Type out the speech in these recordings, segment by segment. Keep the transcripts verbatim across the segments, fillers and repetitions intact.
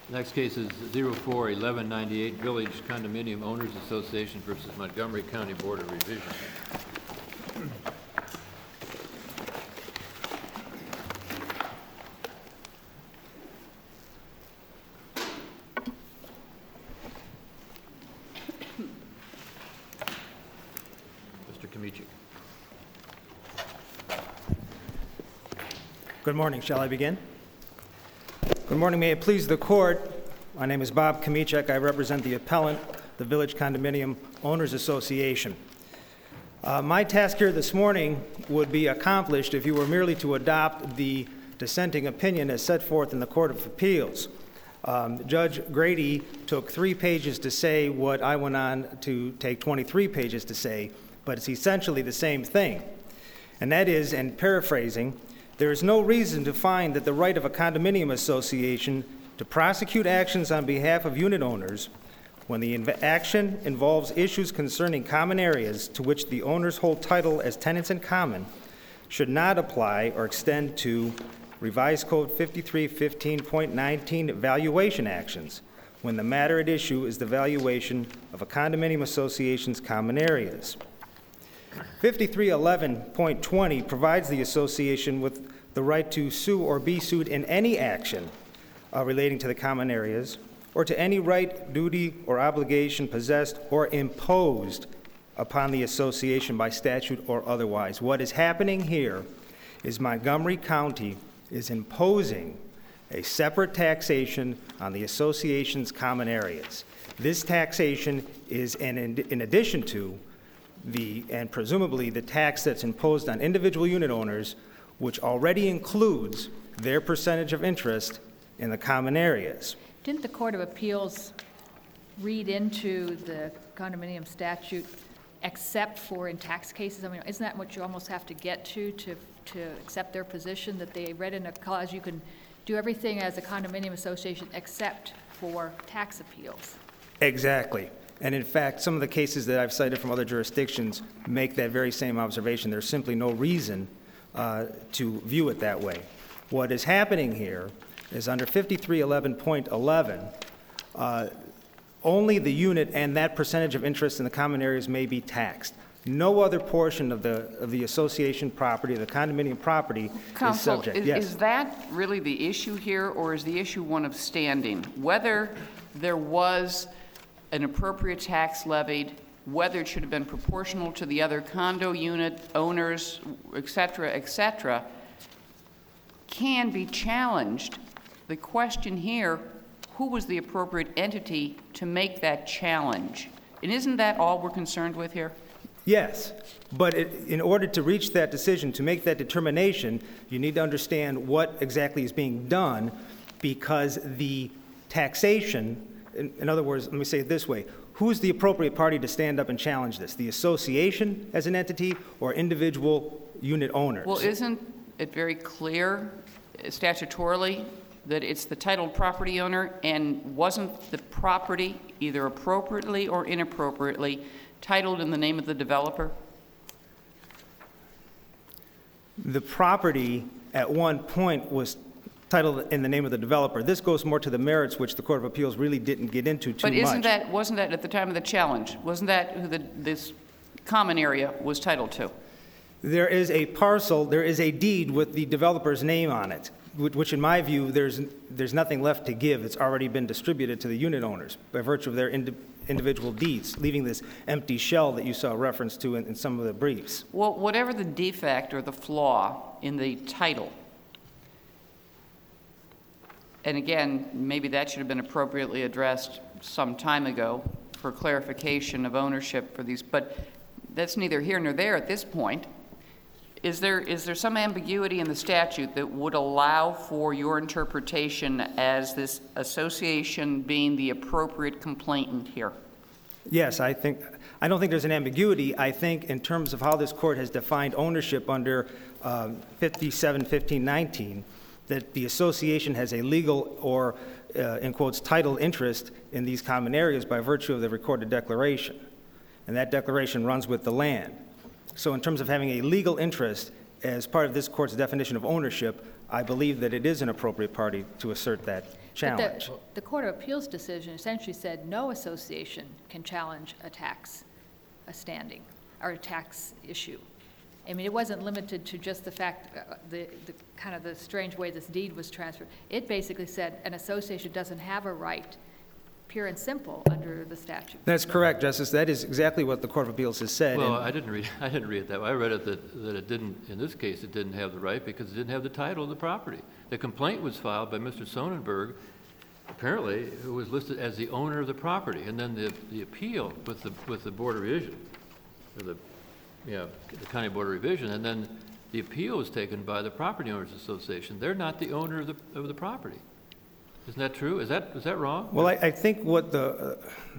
Next case is zero four eleven ninety-eight Village Condominium Owners Association versus Montgomery County Board of Revision. Mister Kamichik. Good morning. Shall I begin? Good morning. May it please the court. My name is Bob Kamichek. I represent the appellant, the Village Condominium Owners Association. Uh, my task here this morning would be accomplished if you were merely to adopt the dissenting opinion as set forth in the Court of Appeals. Um, Judge Grady took three pages to say what I went on to take twenty-three pages to say, but it's essentially the same thing. And that is, and paraphrasing, there is no reason to find that the right of a condominium association to prosecute actions on behalf of unit owners when the inv- action involves issues concerning common areas to which the owners hold title as tenants in common should not apply or extend to Revised Code fifty-three fifteen point nineteen valuation actions when the matter at issue is the valuation of a condominium association's common areas. fifty-three eleven point twenty provides the association with the right to sue or be sued in any action uh, relating to the common areas or to any right, duty, or obligation possessed or imposed upon the association by statute or otherwise. What is happening here is Montgomery County is imposing a separate taxation on the association's common areas. This taxation is in, in addition to the, and presumably the tax that's imposed on individual unit owners, which already includes their percentage of interest in the common areas. Didn't the Court of Appeals read into the condominium statute except for in tax cases? I mean, isn't that what you almost have to get to to, to accept their position, that they read in a clause you can do everything as a condominium association except for tax appeals? Exactly. And in fact, some of the cases that I've cited from other jurisdictions make that very same observation. There's simply no reason uh, to view it that way. What is happening here is under fifty-three eleven point eleven, uh, only the unit and that percentage of interest in the common areas may be taxed. No other portion of the of the association property, the condominium property, Counsel, is subject. Is, yes. is that really the issue here, or is the issue one of standing? Whether there was an appropriate tax levied, whether it should have been proportional to the other condo unit owners, et cetera, et cetera, can be challenged. The question here, who was the appropriate entity to make that challenge? And isn't that all we're concerned with here? Yes, but it, in order to reach that decision, to make that determination, you need to understand what exactly is being done, because the taxation, in, in other words, let me say it this way, who's the appropriate party to stand up and challenge this? The association as an entity or individual unit owners? Well, isn't it very clear statutorily that it's the titled property owner, and wasn't the property either appropriately or inappropriately titled in the name of the developer? The property at one point was titled in the name of the developer. This goes more to the merits, which the Court of Appeals really didn't get into too much. But isn't that, wasn't that at the time of the challenge? Wasn't that who the, this common area was titled to? There is a parcel, there is a deed with the developer's name on it, which in my view, there's there's nothing left to give. It's already been distributed to the unit owners by virtue of their indi- individual deeds, leaving this empty shell that you saw reference to in, in some of the briefs. Well, whatever the defect or the flaw in the title, and again, maybe that should have been appropriately addressed some time ago for clarification of ownership for these, but that's neither here nor there at this point. Is there is there some ambiguity in the statute that would allow for your interpretation as this association being the appropriate complainant here? Yes, I think I don't think there's an ambiguity. I think in terms of how this court has defined ownership under uh, fifty-seven fifteen nineteen, that the association has a legal or, uh, in quotes, title interest in these common areas by virtue of the recorded declaration. And that declaration runs with the land. So in terms of having a legal interest as part of this court's definition of ownership, I believe that it is an appropriate party to assert that challenge. But the, the Court of Appeals decision essentially said no association can challenge a tax, a standing, or a tax issue. I mean, it wasn't limited to just the fact, uh, the, the kind of the strange way this deed was transferred. It basically said an association doesn't have a right, pure and simple, under the statute. That's correct, Justice. That is exactly what the Court of Appeals has said. Well, and- I didn't read, I didn't read it that way. I read it that, that it didn't, in this case, it didn't have the right because it didn't have the title of the property. The complaint was filed by Mister Sonnenberg, apparently, who was listed as the owner of the property. And then the, the appeal with the, with the Board of Revision, or the, yeah, the County Board of Revision, and then the appeal was taken by the Property Owners Association. They're not the owner of the, of the property. Isn't that true? Is that, is that wrong? Well, I, I think what the, uh,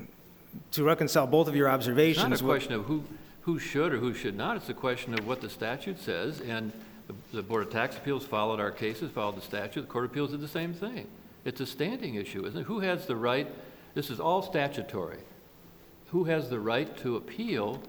to reconcile both of your It's observations. not a what- question of who, who should or who should not. It's a question of what the statute says, and the, the Board of Tax Appeals followed our cases, followed the statute. The Court of Appeals did the same thing. It's a standing issue, isn't it? Who has the right? This is all statutory. Who has the right to appeal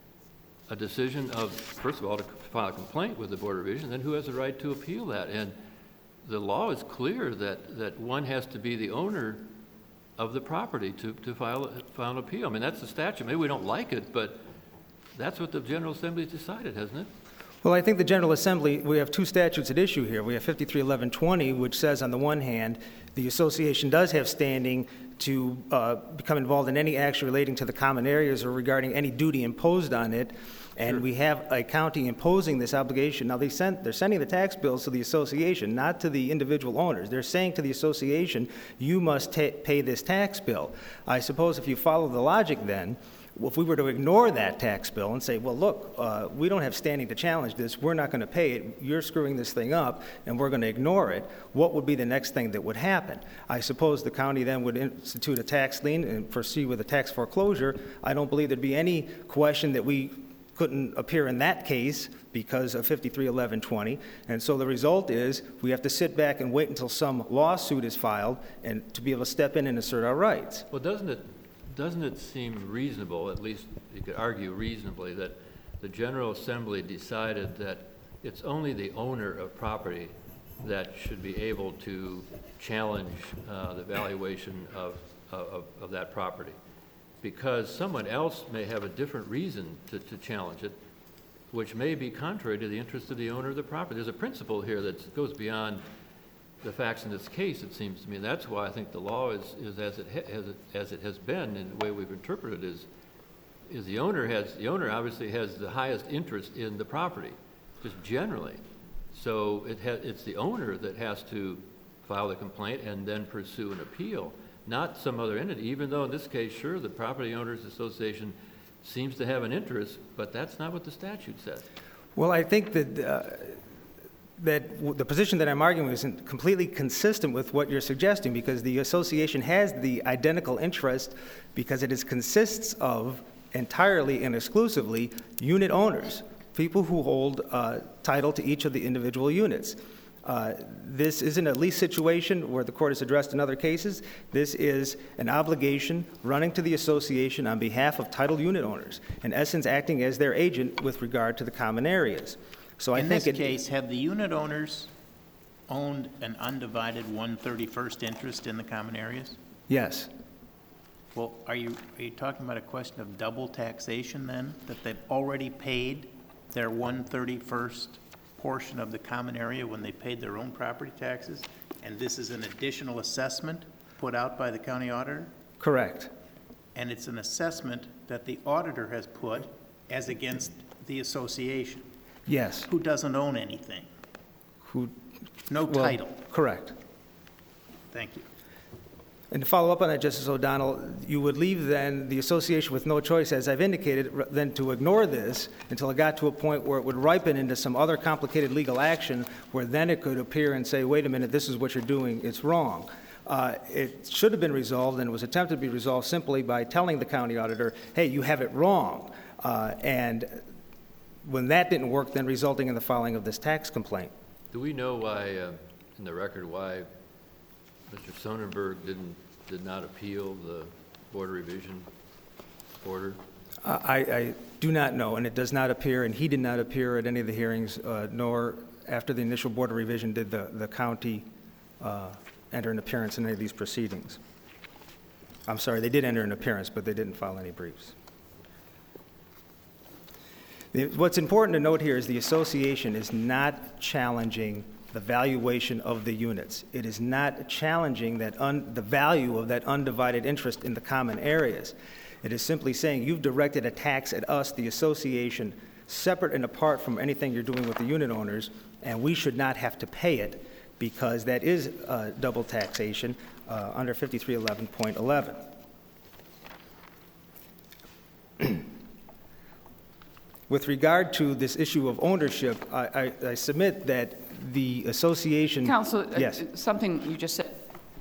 a decision of, first of all, to file a complaint with the Board of Revision, then who has the right to appeal that? And the law is clear that, that one has to be the owner of the property to, to file, file an appeal. I mean, that's the statute. Maybe we don't like it, but that's what the General Assembly decided, hasn't it? Well, I think the General Assembly, we have two statutes at issue here. We have fifty-three eleven twenty, which says on the one hand, the association does have standing to uh, become involved in any action relating to the common areas or regarding any duty imposed on it. And Sure. we have a county imposing this obligation. Now, they sent, they're sending the tax bills to the association, not to the individual owners. They're saying to the association, you must ta- pay this tax bill. I suppose if you follow the logic then, if we were to ignore that tax bill and say, well, look, uh, we don't have standing to challenge this, we're not going to pay it, you're screwing this thing up, and we're going to ignore it, what would be the next thing that would happen? I suppose the county then would institute a tax lien and proceed with a tax foreclosure. I don't believe there'd be any question that we couldn't appear in that case because of fifty-three eleven twenty. And so the result is we have to sit back and wait until some lawsuit is filed and to be able to step in and assert our rights. Well, doesn't it, doesn't it seem reasonable, at least you could argue reasonably, that the General Assembly decided that it's only the owner of property that should be able to challenge uh, the valuation of, of, of that property? Because someone else may have a different reason to, to challenge it, which may be contrary to the interest of the owner of the property. There's a principle here that goes beyond the facts in this case, it seems to me. And that's why I think the law is, is as, it ha- as, it, as it has been, and the way we've interpreted it is, is the owner has, the owner obviously has the highest interest in the property, just generally. So it ha- it's the owner that has to file the complaint and then pursue an appeal, not some other entity, even though in this case, sure, the Property Owners Association seems to have an interest, but that's not what the statute says. Well, I think that uh, that w- the position that I'm arguing isn't completely consistent with what you're suggesting, because the association has the identical interest because it is consists of entirely and exclusively unit owners, people who hold uh, title to each of the individual units. Uh, this isn't a lease situation where the court has addressed in other cases. This is an obligation running to the association on behalf of title unit owners, in essence acting as their agent with regard to the common areas. So I In think this it, case, have the unit owners owned an undivided one thirty-first interest in the common areas? yes. Well, are you, are you talking about a question of double taxation then? That they've already paid their one thirty-first portion of the common area when they paid their own property taxes? And this is an additional assessment put out by the county auditor? Correct. And it's an assessment that the auditor has put as against the association, Yes. who doesn't own anything, Who? no well, title. Correct. Thank you. And to follow up on that, Justice O'Donnell, you would leave then the association with no choice, as I've indicated, r- than to ignore this until it got to a point where it would ripen into some other complicated legal action where then it could appear and say, wait a minute, this is what you're doing, it's wrong. Uh, it should have been resolved, and it was attempted to be resolved simply by telling the county auditor, hey, you have it wrong. Uh, and when that didn't work, then resulting in the filing of this tax complaint. Do we know why, uh, in the record, why Mister Sonnenberg didn't, did not appeal the Board of Revision order? Uh, I, I do not know, and it does not appear, and he did not appear at any of the hearings, uh, nor after the initial Board of Revision, did the, the county uh, enter an appearance in any of these proceedings. I'm sorry, they did enter an appearance, but they didn't file any briefs. The- What's important to note here is the association is not challenging the valuation of the units. It is not challenging that un, the value of that undivided interest in the common areas. It is simply saying you've directed a tax at us, the association, separate and apart from anything you're doing with the unit owners, and we should not have to pay it because that is uh, double taxation uh, under fifty-three eleven point eleven. With regard to this issue of ownership, I, I, I submit that the association... Counsel, uh, Yes. something you just said.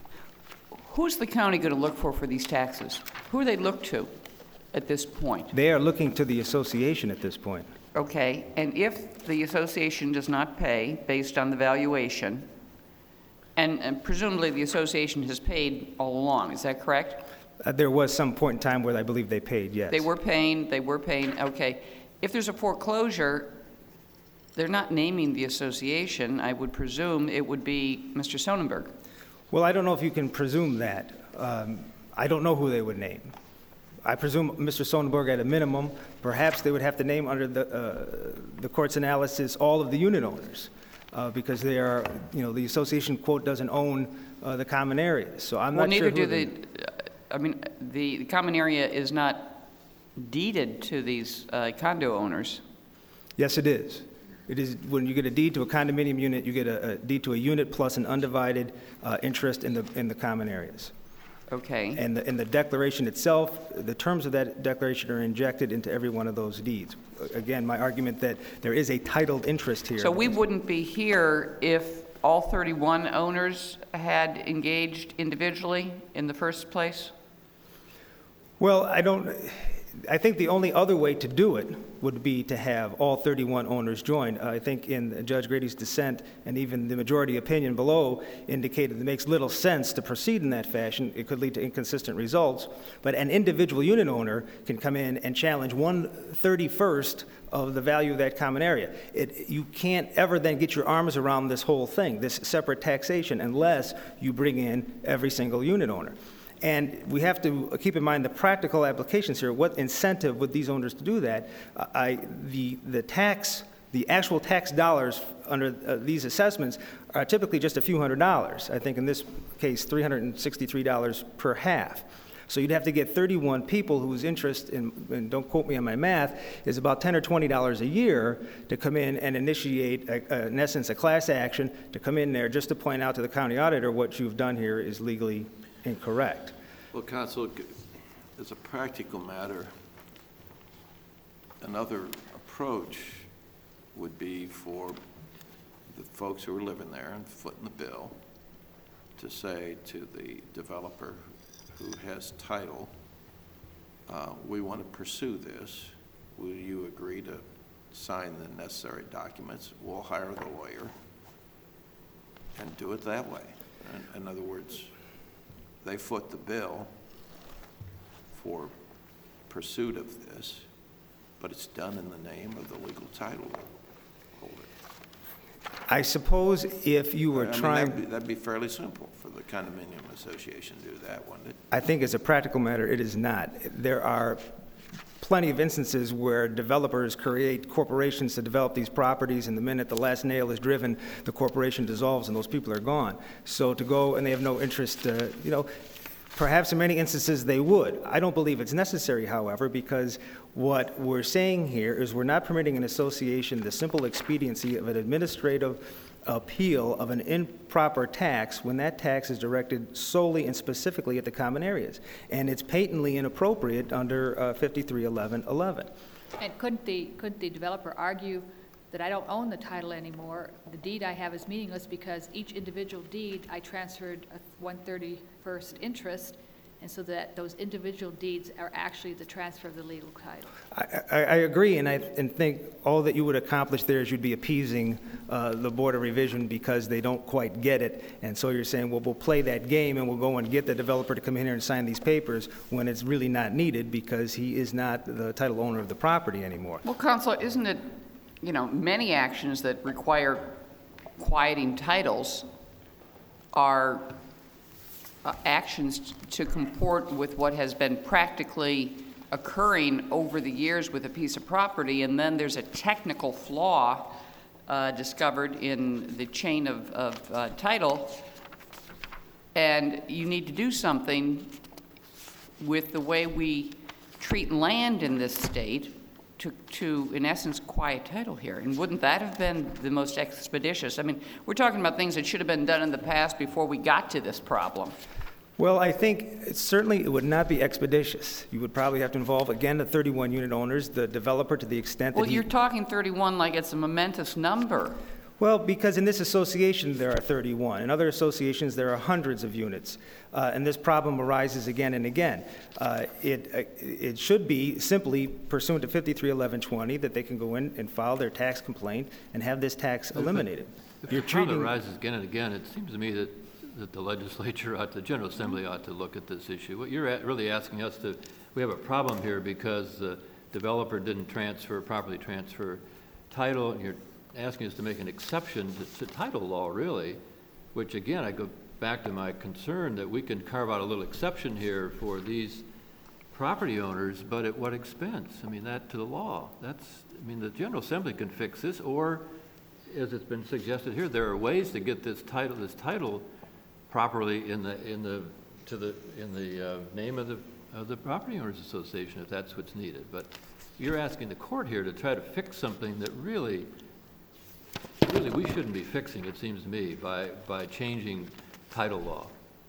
Who's the county going to look for for these taxes? Who do they look to at this point? They are looking to the association at this point. Okay, and if the association does not pay based on the valuation, and, and presumably the association has paid all along, is that correct? Uh, there was some point in time where I believe they paid, yes. They were paying, they were paying, okay. If there's a foreclosure, they're not naming the association. I would presume it would be Mister Sonnenberg. Well, I don't know if you can presume that. Um, I don't know who they would name. I presume Mister Sonnenberg at a minimum. Perhaps they would have to name under the, uh, the court's analysis all of the unit owners uh, because they are, you know, the association, quote, doesn't own uh, the common areas. So I'm Well, not sure neither who do they- the, I mean, the the common area is not deeded to these uh, condo owners. Yes, it is. It is, when you get a deed to a condominium unit, you get a, a deed to a unit plus an undivided uh, interest in the, in the common areas. Okay. And the, and the declaration itself, the terms of that declaration are injected into every one of those deeds. Again, my argument that there is a titled interest here. So we wouldn't be here if all thirty-one owners had engaged individually in the first place? Well, I don't, I think the only other way to do it would be to have all thirty-one owners join. I think in Judge Grady's dissent and even the majority opinion below indicated it makes little sense to proceed in that fashion. It could lead to inconsistent results. But an individual unit owner can come in and challenge one thirty-first of the value of that common area. It, you can't ever then get your arms around this whole thing, this separate taxation, unless you bring in every single unit owner. And we have to keep in mind the practical applications here. What incentive would these owners to do that? Uh, I, the, the tax, the actual tax dollars under uh, these assessments are typically just a few hundred dollars. I think in this case, three hundred sixty-three dollars per half. So you'd have to get thirty-one people whose interest, in, and don't quote me on my math, is about ten or twenty dollars a year to come in and initiate, a, a, in essence, a class action to come in there just to point out to the county auditor what you've done here is legally incorrect. Well, Counsel, as a practical matter, another approach would be for the folks who are living there and footing the bill to say to the developer who has title, uh, we want to pursue this. Will you agree to sign the necessary documents? We'll hire the lawyer and do it that way. In, in other words, they foot the bill for pursuit of this, but it's done in the name of the legal title holder. I suppose if you were I mean, trying... that'd be, that'd be fairly simple for the condominium association to do that, wouldn't it? I think as a practical matter, it is not. There are plenty of instances where developers create corporations to develop these properties, and the minute the last nail is driven, the corporation dissolves and those people are gone. So to go and they have no interest, uh, you know, perhaps in many instances they would. I don't believe it's necessary, however, because what we're saying here is we're not permitting an association the simple expediency of an administrative appeal of an improper tax when that tax is directed solely and specifically at the common areas. And it's patently inappropriate under uh, fifty-three eleven eleven. And couldn't the, couldn't the developer argue that I don't own the title anymore, the deed I have is meaningless because each individual deed I transferred a one thirty-first interest, and so that those individual deeds are actually the transfer of the legal title? I, I, I agree, and I and think all that you would accomplish there is you'd be appeasing uh, the Board of Revision because they don't quite get it, and so you're saying, well, we'll play that game and we'll go and get the developer to come in here and sign these papers when it's really not needed because he is not the title owner of the property anymore. Well, Counsel, isn't it, you know, many actions that require quieting titles are uh, actions to comport with what has been practically occurring over the years with a piece of property, and then there's a technical flaw uh, discovered in the chain of, of uh, title, and you need to do something with the way we treat land in this state to, to, in essence, quiet title here. And wouldn't that have been the most expeditious? I mean, we're talking about things that should have been done in the past before we got to this problem. Well, I think it's certainly it would not be expeditious. You would probably have to involve, again, the thirty-one unit owners, the developer, to the extent that Well, he... you're talking thirty-one like it's a momentous number. Well, because in this association, there are thirty-one. In other associations, there are hundreds of units. Uh, and this problem arises again and again. Uh, it, uh, it should be simply pursuant to fifty-three eleven twenty that they can go in and file their tax complaint and have this tax eliminated. If You're the problem treating... arises again and again, it seems to me that, that the legislature ought, the General Assembly ought to look at this issue. What you're at, really asking us to, we have a problem here because the developer didn't transfer, properly transfer title, and you're asking us to make an exception to, to title law, really, which again, I go back to my concern that we can carve out a little exception here for these property owners, but at what expense? I mean, that to the law. That's, I mean, the General Assembly can fix this, or as it's been suggested here, there are ways to get this title, this title properly in the, in the, to the, in the uh, name of the, of the Property Owners Association, if that's what's needed. But you're asking the court here to try to fix something that really, really we shouldn't be fixing, it seems to me, by, by changing title law.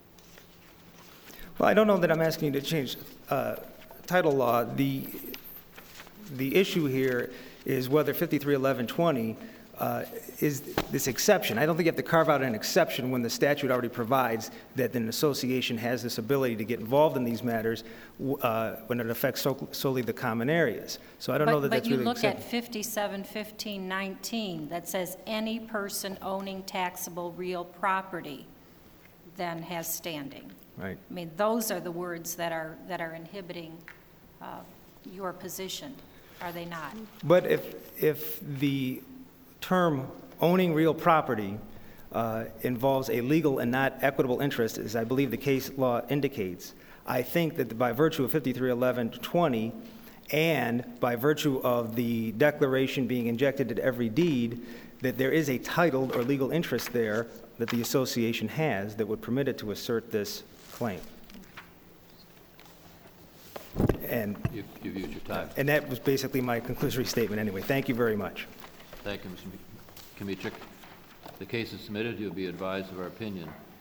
Well, I don't know that I'm asking you to change uh, title law. The, the issue here is whether fifty-three eleven twenty uh, is this exception. I don't think you have to carve out an exception when the statute already provides that an association has this ability to get involved in these matters uh, when it affects so, solely the common areas. So I don't but, know that but that's you really look acceptable. at fifty-seven fifteen nineteen that says any person owning taxable real property then has standing. Right. I mean, those are the words that are that are inhibiting uh, your position, are they not? But if, if the term owning real property uh, involves a legal and not equitable interest, as I believe the case law indicates, I think that by virtue of fifty-three eleven twenty and by virtue of the declaration being injected into every deed, that there is a titled or legal interest there that the association has that would permit it to assert this claim. And, You, you've used your time. and that was basically my conclusory statement anyway. Thank you very much. Thank you, Mister Kmiecik. The case is submitted. You'll be advised of our opinion.